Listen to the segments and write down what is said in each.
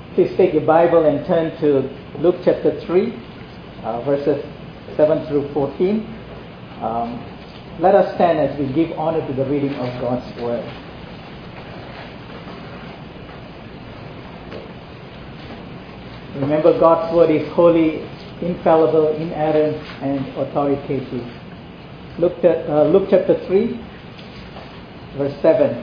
Please take your Bible and turn to Luke chapter 3, verses 7 through 14. Let us stand as we give honor to the reading of God's Word. Remember, God's Word is holy, infallible, inerrant, and authoritative. Luke chapter 3, verse 7.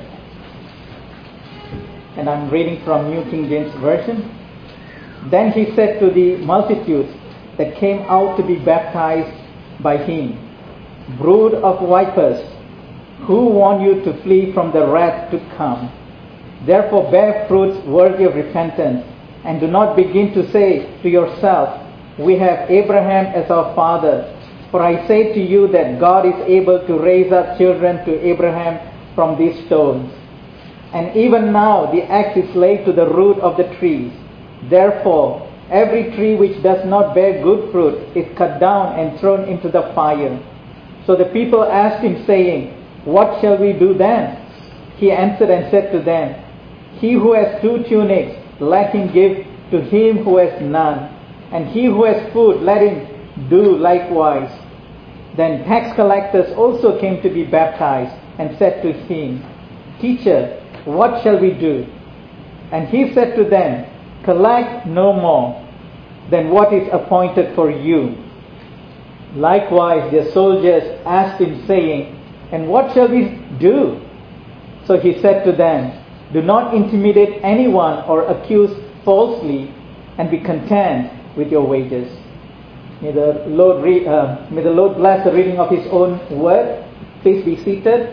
And I'm reading from New King James Version. Then he said to the multitudes that came out to be baptized by him, "Brood of vipers, who warned you to flee from the wrath to come? Therefore bear fruits worthy of repentance, and do not begin to say to yourself, 'We have Abraham as our father.' For I say to you that God is able to raise up children to Abraham from these stones. And even now the axe is laid to the root of the trees. Therefore, every tree which does not bear good fruit is cut down and thrown into the fire." So the people asked him, saying, "What shall we do then?" He answered and said to them, "He who has 2 tunics, let him give to him who has none. And he who has food, let him do likewise." Then tax collectors also came to be baptized and said to him, "Teacher, what shall we do?" And he said to them, "Collect no more than what is appointed for you." Likewise their soldiers asked him, saying, "And what shall we do?" So he said to them, "Do not intimidate anyone or accuse falsely, and be content with your wages." May the Lord bless the reading of His own word. Please be seated.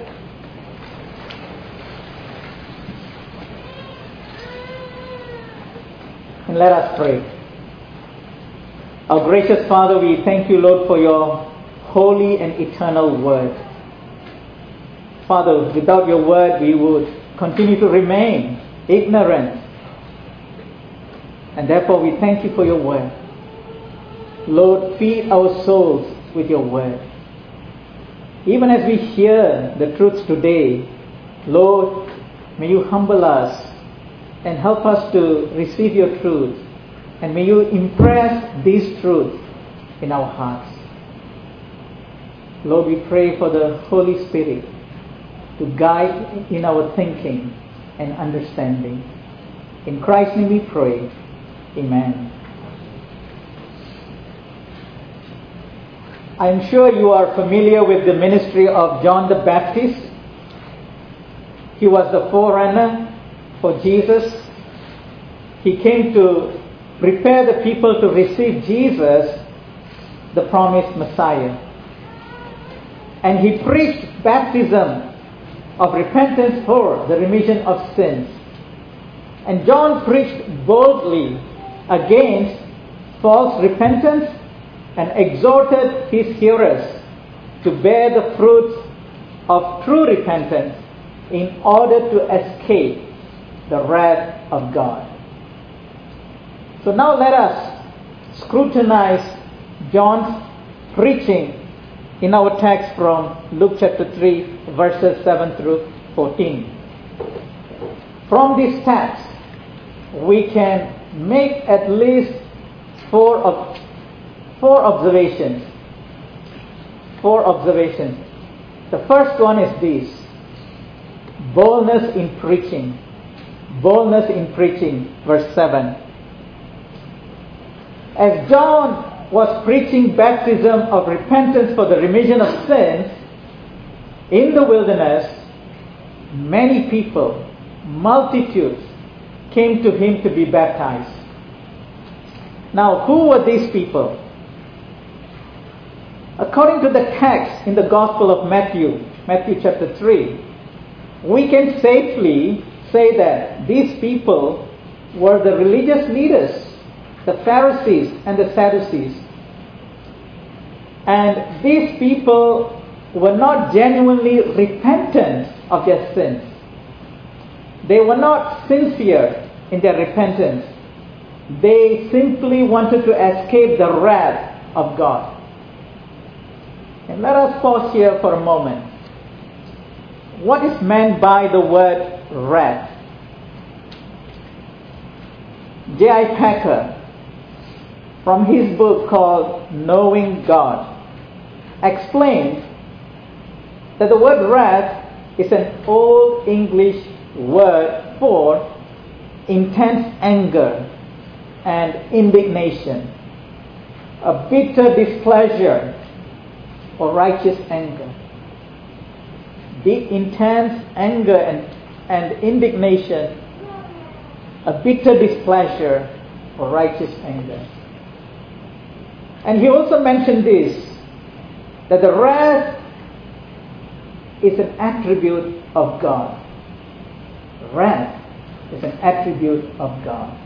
And let us pray. Our gracious Father, we thank you, Lord, for your holy and eternal word. Father, without your word, we would continue to remain ignorant. And therefore, we thank you for your word. Lord, feed our souls with your word. Even as we hear the truths today, Lord, may you humble us and help us to receive your truth. And may you impress these truths in our hearts. Lord, we pray for the Holy Spirit to guide in our thinking and understanding. In Christ's name we pray. Amen. I am sure you are familiar with the ministry of John the Baptist. He was the forerunner for Jesus. He came to prepare the people to receive Jesus, the promised Messiah. And he preached baptism of repentance for the remission of sins. And John preached boldly against false repentance and exhorted his hearers to bear the fruits of true repentance in order to escape the wrath of God. So now let us scrutinize John's preaching in our text from Luke chapter 3, verses 7 through 14. From this text, we can make at least four observations. The first one is this: boldness in preaching. Boldness in preaching, verse 7. As John was preaching baptism of repentance for the remission of sins in the wilderness, many people, multitudes, came to him to be baptized. Now, who were these people? According to the text in the Gospel of Matthew chapter 3, we can safely say that these people were the religious leaders, the Pharisees and the Sadducees. And these people were not genuinely repentant of their sins. They were not sincere in their repentance. They simply wanted to escape the wrath of God. And let us pause here for a moment. What is meant by the word wrath? J.I. Packer, from his book called Knowing God, explains that the word wrath is an old English word for intense anger and indignation, a bitter displeasure or righteous anger. Deep, intense anger and indignation, a bitter displeasure or righteous anger. And he also mentioned this, that the wrath is an attribute of God. Wrath is an attribute of God.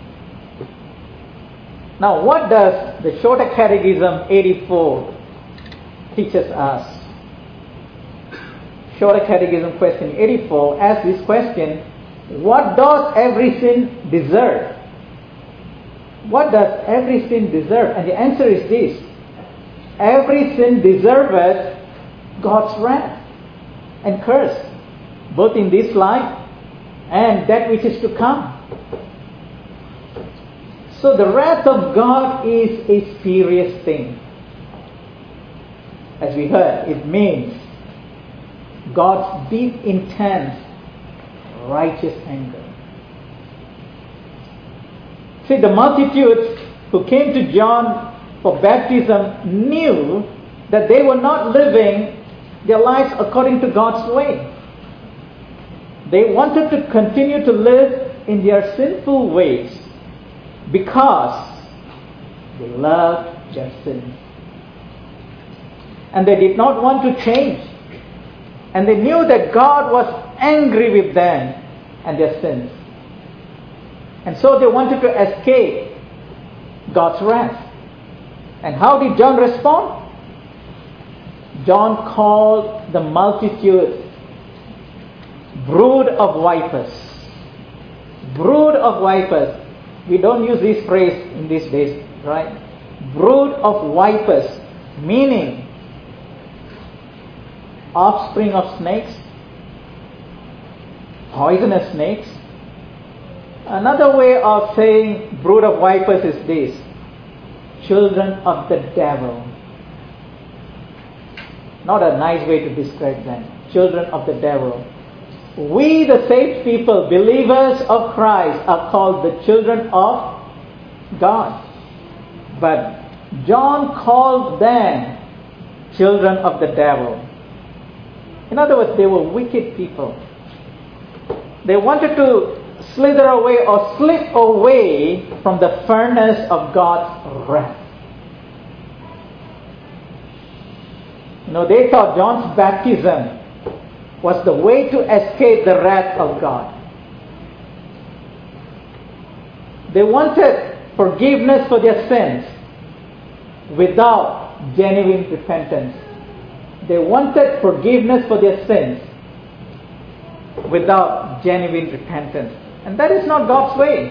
Now, what does the Shorter Catechism 84 teaches us? Shorter Catechism question 84 asks this question: what does every sin deserve? What does every sin deserve? And the answer is this: every sin deserveth God's wrath and curse, both in this life and that which is to come. So the wrath of God is a serious thing. As we heard, it means God's deep, intense, righteous anger. See, the multitudes who came to John for baptism knew that they were not living their lives according to God's way. They wanted to continue to live in their sinful ways because they loved their sins. And they did not want to change. And they knew that God was angry with them and their sins. And so they wanted to escape God's wrath. And how did John respond? John called the multitude brood of vipers. Brood of vipers. We don't use this phrase in these days, right? Brood of vipers, meaning offspring of snakes, poisonous snakes. Another way of saying brood of vipers is this: children of the devil. Not a nice way to describe them. Children of the devil. We, the saved people, believers of Christ, are called the children of God. But John called them children of the devil. In other words, they were wicked people. They wanted to slither away or slip away from the furnace of God's wrath. They thought John's baptism was the way to escape the wrath of God. They wanted forgiveness for their sins without genuine repentance. They wanted forgiveness for their sins without genuine repentance. And that is not God's way.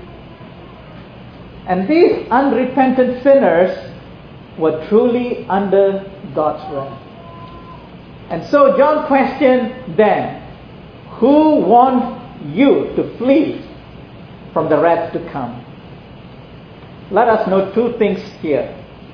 And these unrepentant sinners were truly under God's wrath. And so John questioned them, who wants you to flee from the wrath to come? Let us know two things here.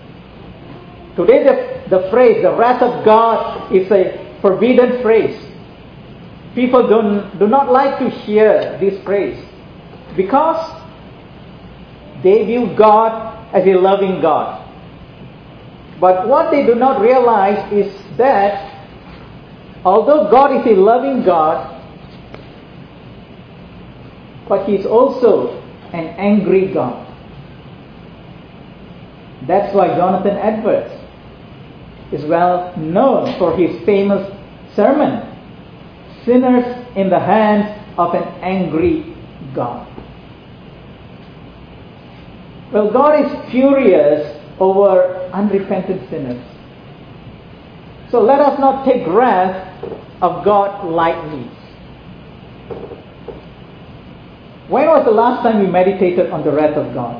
Today the phrase, the wrath of God, is a forbidden phrase. People do not like to hear this phrase because they view God as a loving God. But what they do not realize is that although God is a loving God, but He is also an angry God. That's why Jonathan Edwards is well known for his famous sermon, Sinners in the Hands of an Angry God. Well, God is furious over unrepentant sinners. So let us not take wrath of God lightly. When was the last time we meditated on the wrath of God?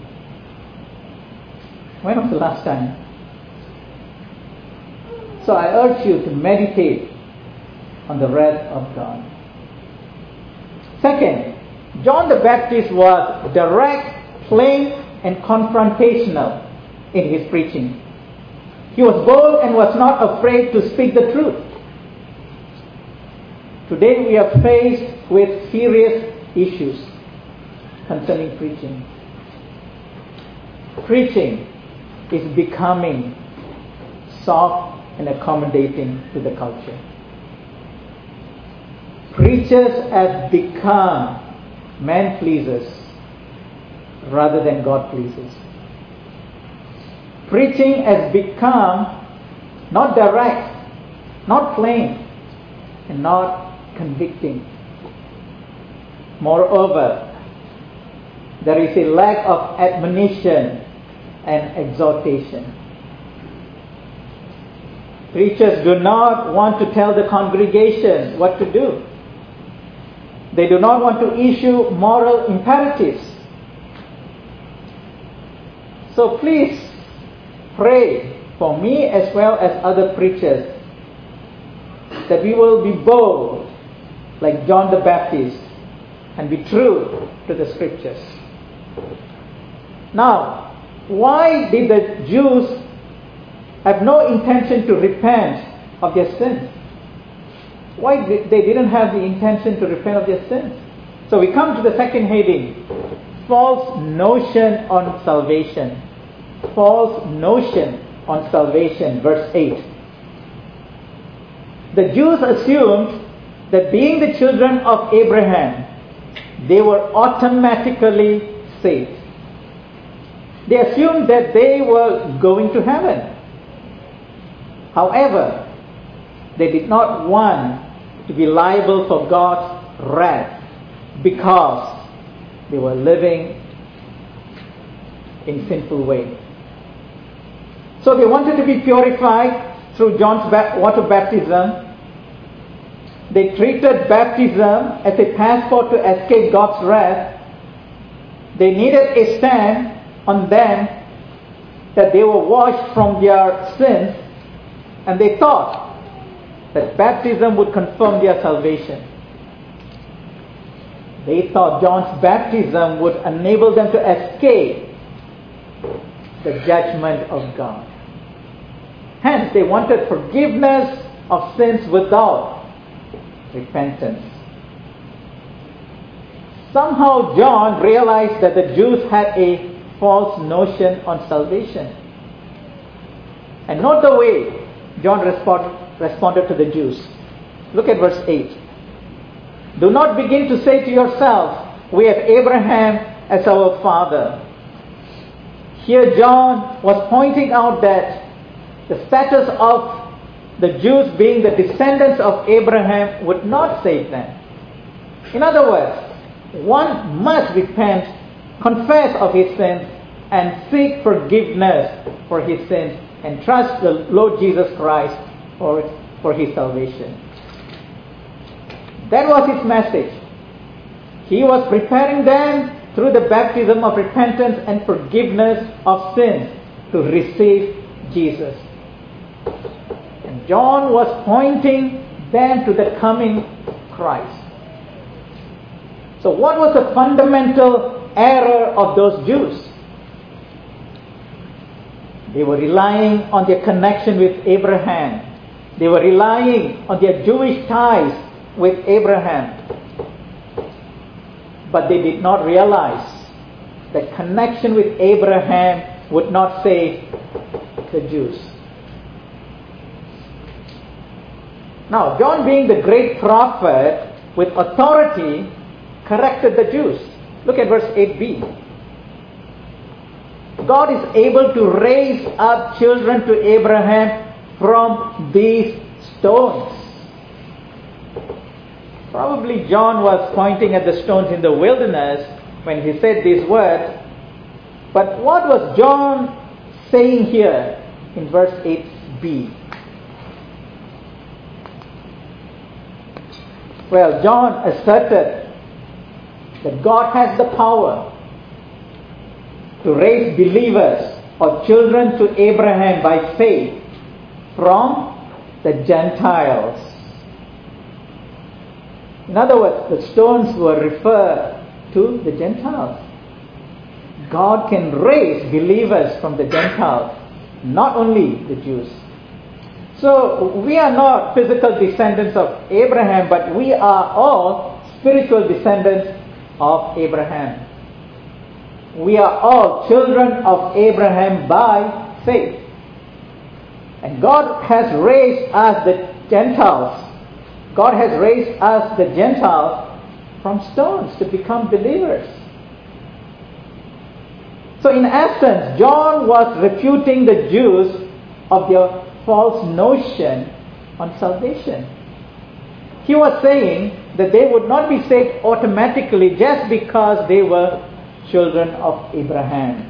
When was the last time? So I urge you to meditate on the wrath of God. Second, John the Baptist was direct, plain, and confrontational in his preaching. He was bold and was not afraid to speak the truth. Today we are faced with serious issues concerning preaching. Preaching is becoming soft and accommodating to the culture. Preachers have become man pleasers rather than God pleasers. Preaching has become not direct, not plain, and not convicting. Moreover, there is a lack of admonition and exhortation. Preachers do not want to tell the congregation what to do. They do not want to issue moral imperatives. So please pray for me as well as other preachers that we will be bold like John the Baptist and be true to the scriptures. Now, why did the Jews have no intention to repent of their sins? Why they didn't have the intention to repent of their sins? So we come to the second heading, false notion on salvation. False notion on salvation, verse 8. The Jews assumed that being the children of Abraham, they were automatically saved. They assumed that they were going to heaven. However, they did not want to be liable for God's wrath because they were living in sinful ways. So they wanted to be purified through John's water baptism. They treated baptism as a passport to escape God's wrath. They needed a stand on them that they were washed from their sins, and they thought that baptism would confirm their salvation. They thought John's baptism would enable them to escape the judgment of God. Hence, they wanted forgiveness of sins without repentance. Somehow John realized that the Jews had a false notion on salvation. And note the way John responded to the Jews. Look at verse 8. Do not begin to say to yourself, we have Abraham as our father. Here John was pointing out that the status of the Jews being the descendants of Abraham would not save them. In other words, one must repent, confess of his sins, and seek forgiveness for his sins, and trust the Lord Jesus Christ for his salvation. That was his message. He was preparing them through the baptism of repentance and forgiveness of sins to receive Jesus. And John was pointing them to the coming Christ. So what was the fundamental error of those Jews? They were relying on their connection with Abraham. They were relying on their Jewish ties with Abraham. But they did not realize that connection with Abraham would not save the Jews. Now, John, being the great prophet with authority, corrected the Jews. Look at verse 8b. God is able to raise up children to Abraham from these stones. Probably John was pointing at the stones in the wilderness when he said these words. But what was John saying here in verse 8b? Well, John asserted that God has the power to raise believers or children to Abraham by faith from the Gentiles. In other words, the stones were referred to the Gentiles. God can raise believers from the Gentiles, not only the Jews. So we are not physical descendants of Abraham, but we are all spiritual descendants of Abraham. We are all children of Abraham by faith. And God has raised us, the Gentiles. God has raised us, the Gentiles, from stones to become believers. So in essence, John was refuting the Jews of their false notion on salvation. He was saying that they would not be saved automatically just because they were children of Abraham.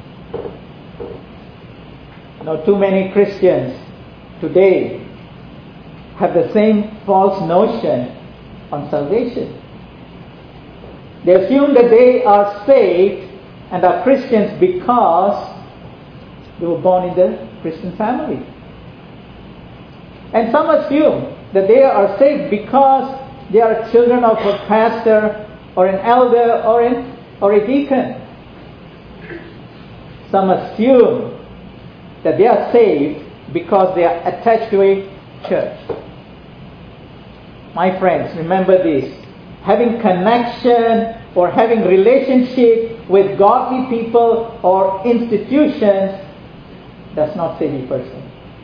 Now, too many Christians today have the same false notion on salvation. They assume that they are saved and are Christians because they were born in the Christian family. And some assume that they are saved because they are children of a pastor or an elder or a deacon. Some assume that they are saved because they are attached to a church. My friends, remember this. Having connection or having relationship with godly people or institutions does not save a person.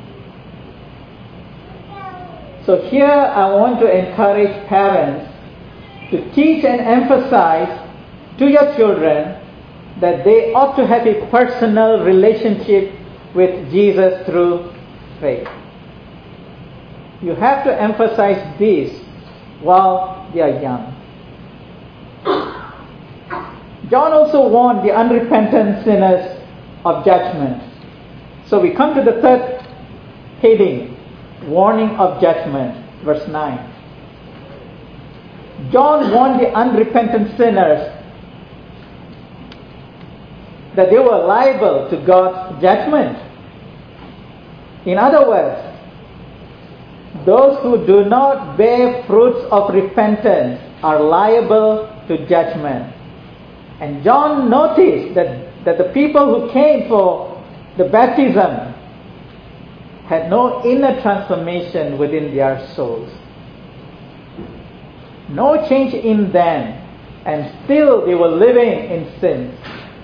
So here I want to encourage parents to teach and emphasize to your children that they ought to have a personal relationship with Jesus through faith. You have to emphasize this while they are young. John also warned the unrepentant sinners of judgment. So we come to the third heading, warning of judgment, verse 9. John warned the unrepentant sinners that they were liable to God's judgment. In other words, those who do not bear fruits of repentance are liable to judgment. And John noticed that the people who came for the baptism had no inner transformation within their souls. No change in them, and still they were living in sin.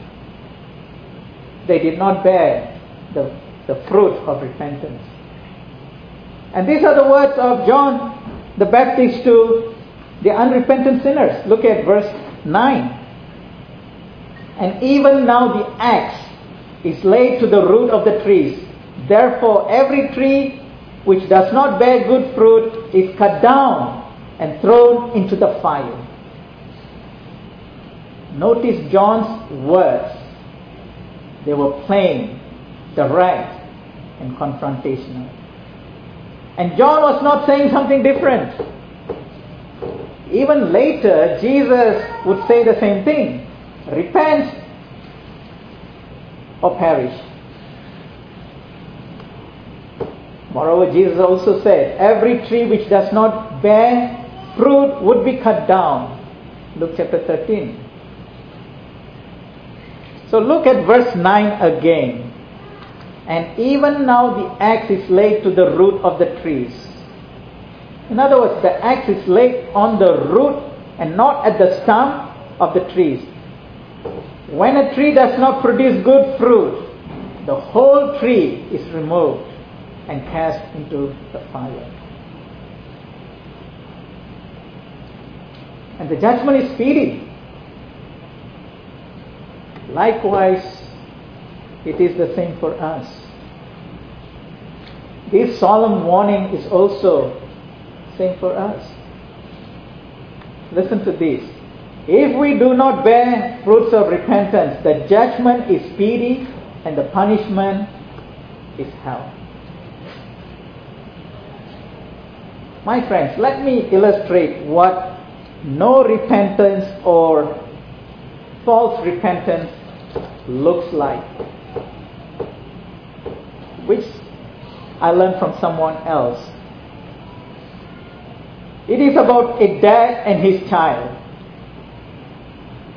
They did not bear the fruit of repentance. And these are the words of John the Baptist to the unrepentant sinners. Look at verse 9. And even now the axe is laid to the root of the trees. Therefore every tree which does not bear good fruit is cut down and thrown into the fire. Notice John's words. They were plain, direct, and confrontational. And John was not saying something different. Even later, Jesus would say the same thing. Repent or perish. Moreover, Jesus also said, every tree which does not bear fruit would be cut down. Luke chapter 13. So look at verse 9 again. And even now the axe is laid to the root of the trees. In other words, the axe is laid on the root and not at the stump of the trees. When a tree does not produce good fruit, the whole tree is removed and cast into the fire. And the judgment is speedy. Likewise, it is the same for us. This solemn warning is also same for us. Listen to this. If we do not bear fruits of repentance, the judgment is speedy and the punishment is hell. My friends, let me illustrate what no repentance or false repentance looks like, which I learned from someone else. It is about a dad and his child.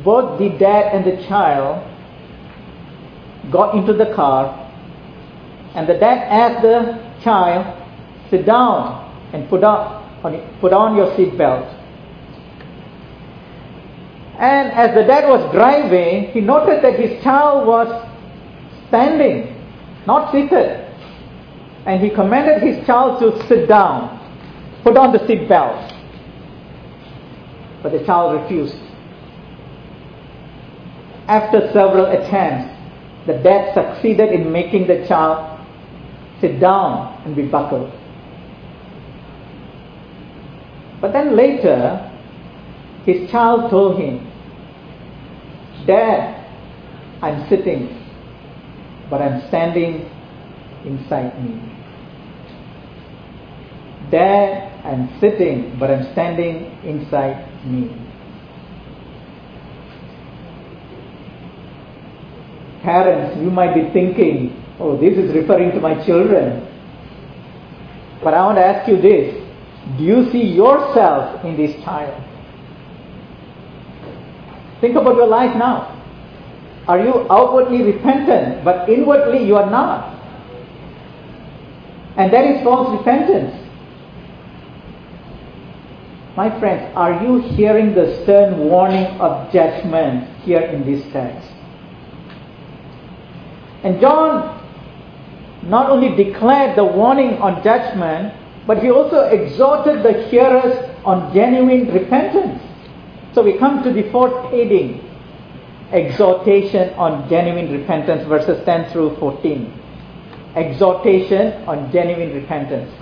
both the dad and the child got into the car, and the dad asked the child, sit down and put on your seat belt. And as the dad was driving, he noted that his child was standing, not seated. And he commanded his child to sit down, put on the seat belt. But the child refused. After several attempts, the dad succeeded in making the child sit down and be buckled. But then later, his child told him, Dad, I'm sitting, but I'm standing inside me. Dad, I'm sitting, but I'm standing inside me. Parents, you might be thinking, oh, this is referring to my children. But I want to ask you this. Do you see yourself in this child? Think about your life now. Are you outwardly repentant, but inwardly you are not? And that is false repentance. My friends, are you hearing the stern warning of judgment here in this text? And John not only declared the warning on judgment, but he also exhorted the hearers on genuine repentance. So we come to the fourth heading, exhortation on genuine repentance, verses 10 through 14. Exhortation on genuine repentance.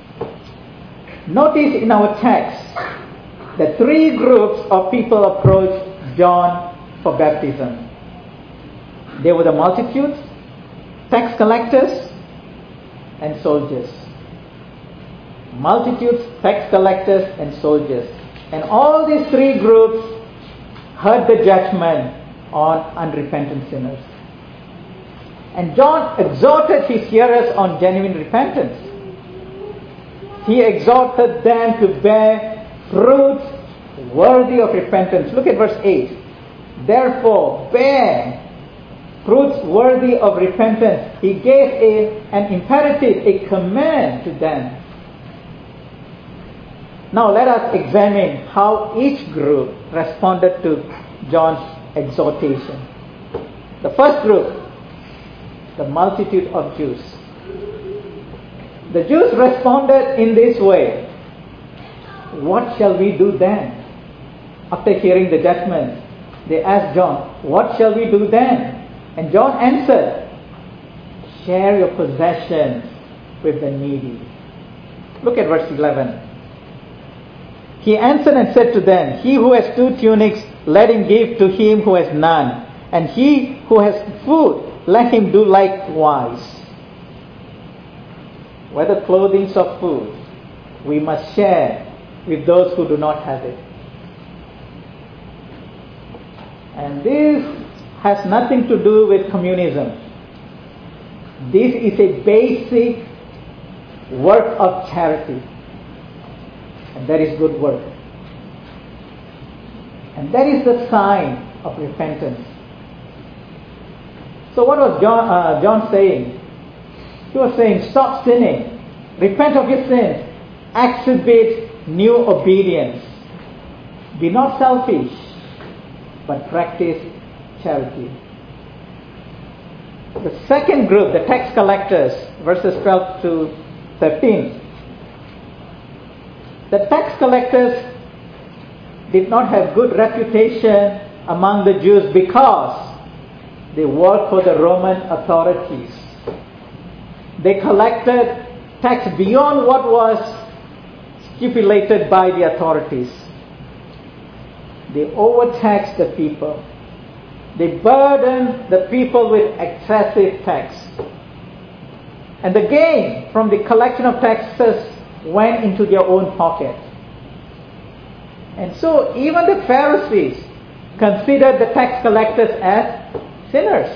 Notice in our text that three groups of people approached John for baptism. They were the multitudes, tax collectors, and soldiers. Multitudes, tax collectors, and soldiers. And all these three groups heard the judgment on unrepentant sinners. And John exhorted his hearers on genuine repentance. He exhorted them to bear fruit worthy of repentance. Look at verse 8. Therefore, bear fruits worthy of repentance. He gave an imperative, a command to them. Now let us examine how each group responded to John's exhortation. The first group, the multitude of Jews. The Jews responded in this way. What shall we do then? After hearing the judgment, they asked John, what shall we do then? And John answered, share your possessions with the needy. Look at verse 11. He answered and said to them, he who has 2 tunics, let him give to him who has none. And he who has food, let him do likewise. Whether clothing or food, we must share with those who do not have it. And this has nothing to do with communism. This is a basic work of charity. And that is good work. And that is the sign of repentance. So what was John saying? He was saying, stop sinning. Repent of your sins. Exhibit new obedience. Be not selfish, but practice charity. The second group, the tax collectors, verses 12 to 13. The tax collectors did not have good reputation among the Jews because they worked for the Roman authorities. They collected tax beyond what was stipulated by the authorities. They overtaxed the people. They burdened the people with excessive tax. And the gain from the collection of taxes went into their own pocket. And so even the Pharisees considered the tax collectors as sinners.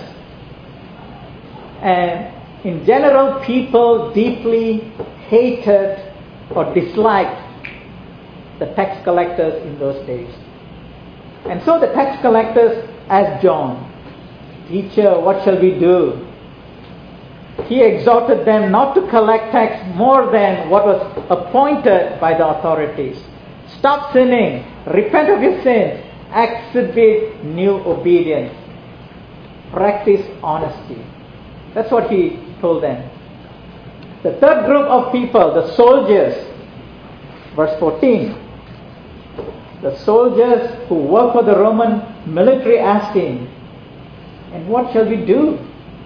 And in general, people deeply hated or disliked the tax collectors in those days. And so the tax collectors asked John, "Teacher, what shall we do?" He exhorted them not to collect tax more than what was appointed by the authorities. Stop sinning, repent of your sins, exhibit new obedience, practice honesty. That's what he told them. The third group of people, the soldiers, verse 14. The soldiers who work for the Roman military asked him, "And what shall we do?"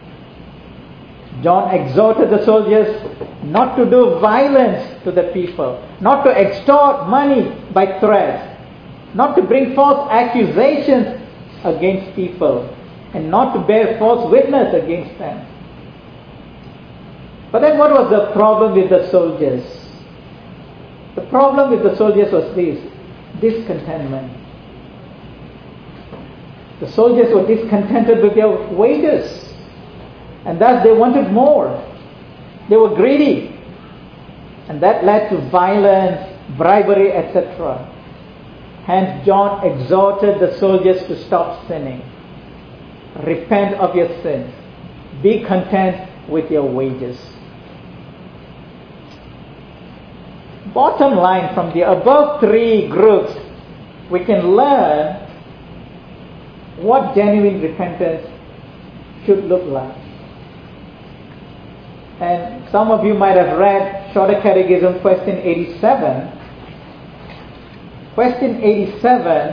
John exhorted the soldiers not to do violence to the people, not to extort money by threats, not to bring false accusations against people, and not to bear false witness against them. But then what was the problem with the soldiers? The problem with the soldiers was this: discontentment. The soldiers were discontented with their wages, and thus they wanted more. They were greedy, and that led to violence, bribery, etc. Hence John exhorted the soldiers to stop sinning. Repent of your sins. Be content with your wages. Bottom line, from the above three groups, we can learn what genuine repentance should look like. And some of you might have read Shorter Catechism, question 87. Question 87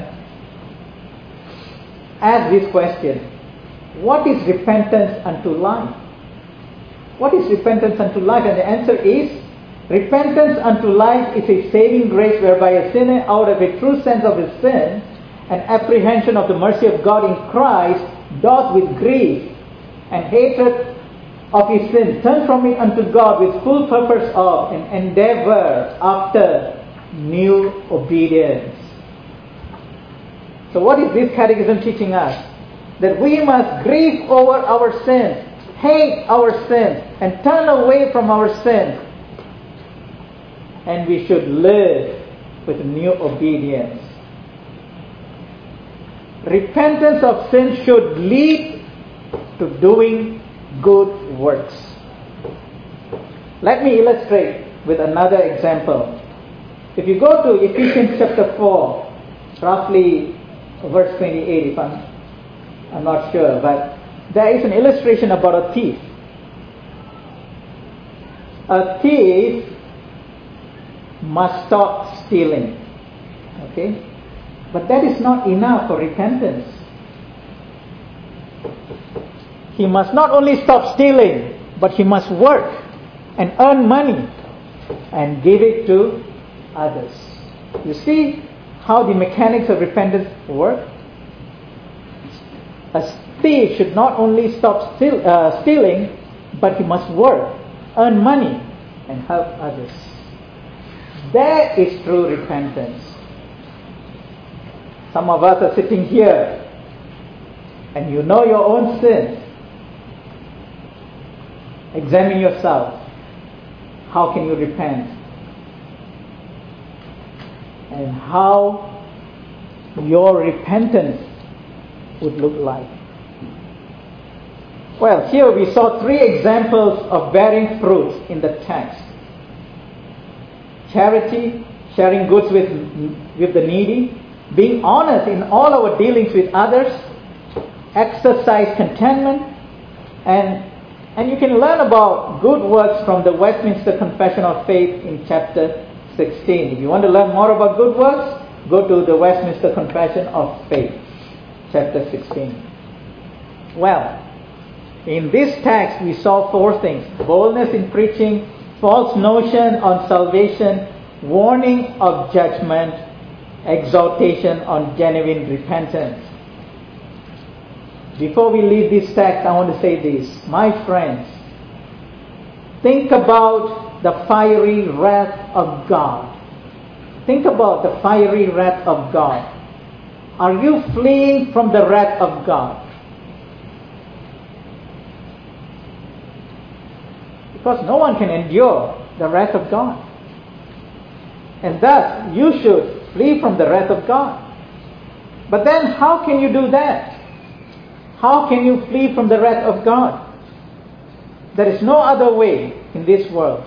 asks this question: what is repentance unto life? What is repentance unto life? And the answer is, repentance unto life is a saving grace whereby a sinner, out of a true sense of his sin and apprehension of the mercy of God in Christ, doth with grief and hatred of his sin turn from it unto God with full purpose of and endeavor after new obedience. So what is this catechism teaching us? That we must grieve over our sins, hate our sins, and turn away from our sins. And we should live with new obedience. Repentance of sin should lead to doing good works. Let me illustrate with another example. If you go to Ephesians chapter 4, roughly verse 28, if I'm not sure, but there is an illustration about a thief. A thief must stop stealing. Okay? But that is not enough for repentance. He must not only stop stealing, but he must work and earn money and give it to others. You see how the mechanics of repentance work? A thief should not only stop stealing, but he must work, earn money, and help others. That is true repentance. Some of us are sitting here and you know your own sins. Examine yourself. How can you repent? And how your repentance would look like. Well, here we saw three examples of bearing fruit in the text. Charity, sharing goods with the needy, being honest in all our dealings with others, exercise contentment, and you can learn about good works from the Westminster Confession of Faith in chapter 16. If you want to learn more about good works, go to the Westminster Confession of Faith, chapter 16. Well, in this text we saw four things: boldness in preaching, false notion on salvation, warning of judgment, exhortation on genuine repentance. Before we leave this text, I want to say this. My friends, think about the fiery wrath of God. Think about the fiery wrath of God. Are you fleeing from the wrath of God? Because no one can endure the wrath of God. And thus, you should flee from the wrath of God. But then how can you do that? How can you flee from the wrath of God? There is no other way in this world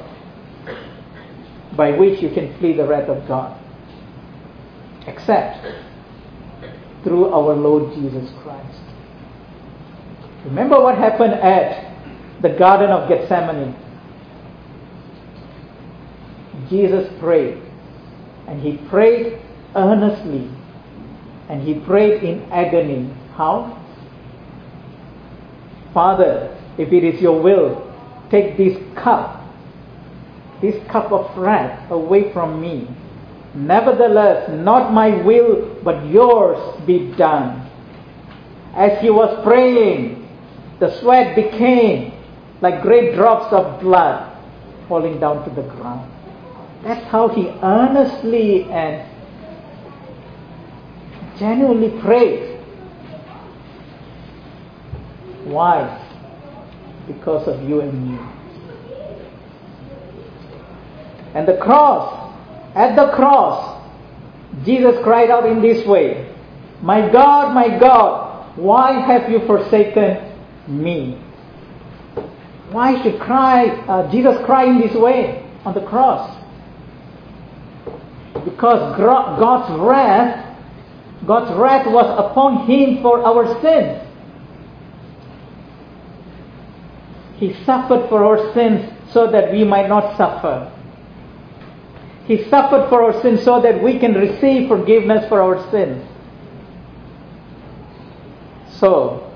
by which you can flee the wrath of God except through our Lord Jesus Christ. Remember what happened at the Garden of Gethsemane. Jesus prayed, and he prayed earnestly, and he prayed in agony. How? Father, if it is your will, take this cup of wrath away from me. Nevertheless, not my will, but yours be done. As he was praying, the sweat became like great drops of blood falling down to the ground. That's how he earnestly and genuinely prayed. Why? Because of you and me. And the cross, at the cross, Jesus cried out in this way, my God, why have you forsaken me? Why should Jesus cry in this way on the cross? Because God's wrath was upon him for our sins. He suffered for our sins so that we might not suffer. He suffered for our sins so that we can receive forgiveness for our sins. So,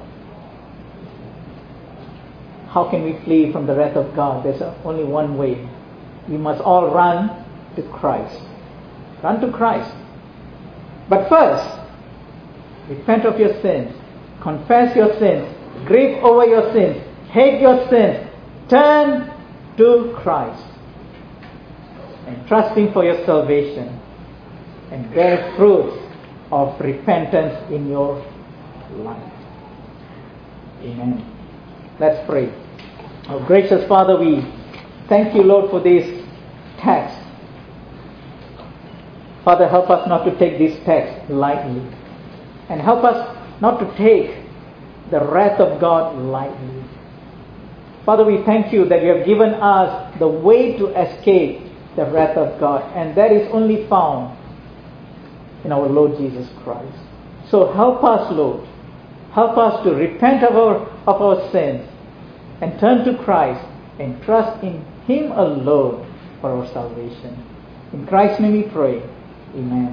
how can we flee from the wrath of God? There's only one way. We must all run to Christ. Run to Christ. But first, repent of your sins. Confess your sins. Grieve over your sins. Hate your sins. Turn to Christ. And trust Him for your salvation. And bear fruits of repentance in your life. Amen. Let's pray. Our gracious Father, we thank you, Lord, for this text. Father, help us not to take this text lightly. And help us not to take the wrath of God lightly. Father, we thank you that you have given us the way to escape the wrath of God. And that is only found in our Lord Jesus Christ. So help us, Lord. Help us to repent of our sins and turn to Christ and trust in Him alone for our salvation. In Christ's name we pray. Amen.